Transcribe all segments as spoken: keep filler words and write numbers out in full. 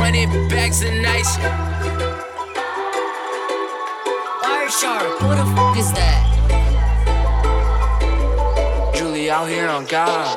twenty bags of nice. Wireshark, who the fuck is that? Julie out here on God.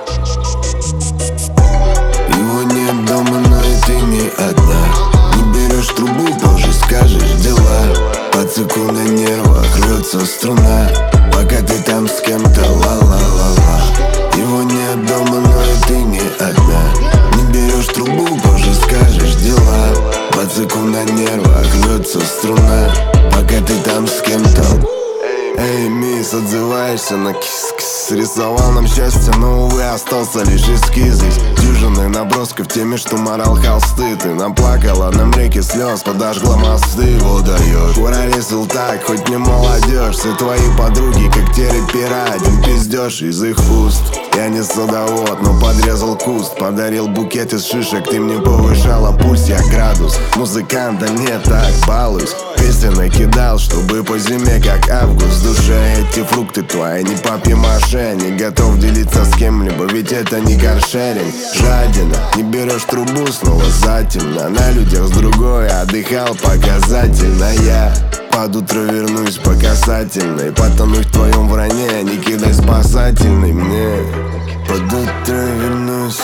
Его нет дома, но и ты не одна. Не берешь трубу, позже скажешь дела. По циклу на нервах рвется струна, пока ты там с кем-то ла-ла-ла-ла. Его нет дома, но и ты не одна. Не берешь трубу, позже скажешь дела. По циклу на нервах рвется струна, пока ты там с кем-то. Эй, мисс, отзываешься на кис-кис. Рисовал нам счастье, но, увы, остался лишь эскиз. Дюжины набросков теми, что морал холсты. Ты наплакала нам реки слез, подожгла мосты. Выдаешь, уралисил так, хоть не молодежь. Все твои подруги, как те рэпера, один пиздеж из их уст. Я не садовод, но подрезал куст. Подарил букет из шишек, ты мне повышала пульс, я градус. Музыкант, да не так, балуюсь. Песни накидал, чтобы по зиме, как август. В душе эти фрукты твои, не папье-маше. Не готов делиться с кем-либо, ведь это не каршеринг. Жадина, не берешь трубу, снова затемно. На людях с другой отдыхал показательно. Я под утро вернусь по касательной. Потонуть в твоем вранье, не кидай спасательный мне. Под утро вернусь,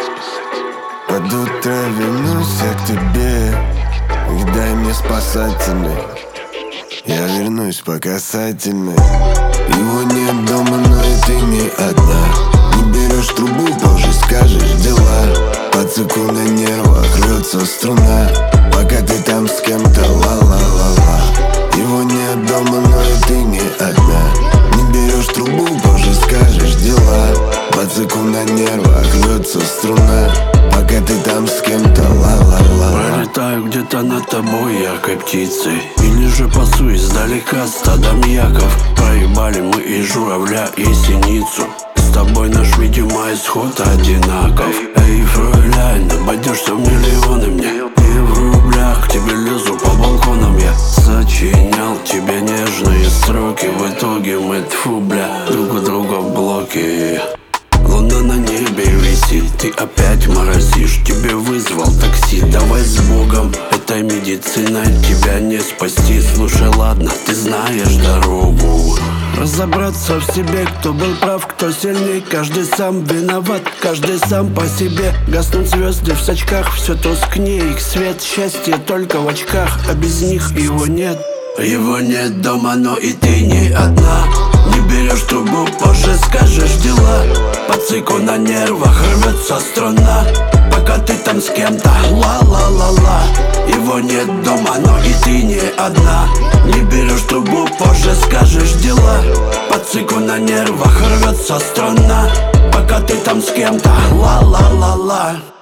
под утро вернусь я к тебе. И дай мне спасательный, я вернусь по касательной. Его нет дома, но и ты не одна. Не берешь трубу, позже скажешь дела. По циклу на нервах рвется струна, пока ты там с кем-то ла-ла-ла-ла. Его нет дома, но и ты не одна. Не берешь трубу, позже скажешь дела. По циклу на нервах рвется струна, пока ты там с кем-то ла-ла-ла-ла. Пролетаю где-то над тобой яркой птицей, или же пасу издалека стадом яков. Проебали мы и журавля, и синицу. С тобой наш, видимо, исход одинаков. Эй, фройляйн, обойдешься в миллионы мне. И в рублях к тебе лезу по балконам я. Сочинял тебе нежные строки. В итоге мы, тьфу, бля, друг у друга в блоке. Луна на небе висит, ты опять морозишь. Тебе вызвал такси, давай с Богом. Этой медициной тебя не спасти. Слушай, ладно, ты знаешь дорогу. Разобраться в себе, кто был прав, кто сильней. Каждый сам виноват, каждый сам по себе. Гаснут звезды в сачках, все тускнее их свет. Счастье только в очках, а без них его нет. Его нет дома, но и ты не одна. Не берешь трубу, позже скажешь дела. По циклу на нервах рвется струна, пока ты там с кем-то ла-ла-ла-ла. Его нет дома, но и ты не одна. Не берешь трубу, позже скажешь дела. По циклу на нервах рвется струна, пока ты там с кем-то ла-ла-ла-ла.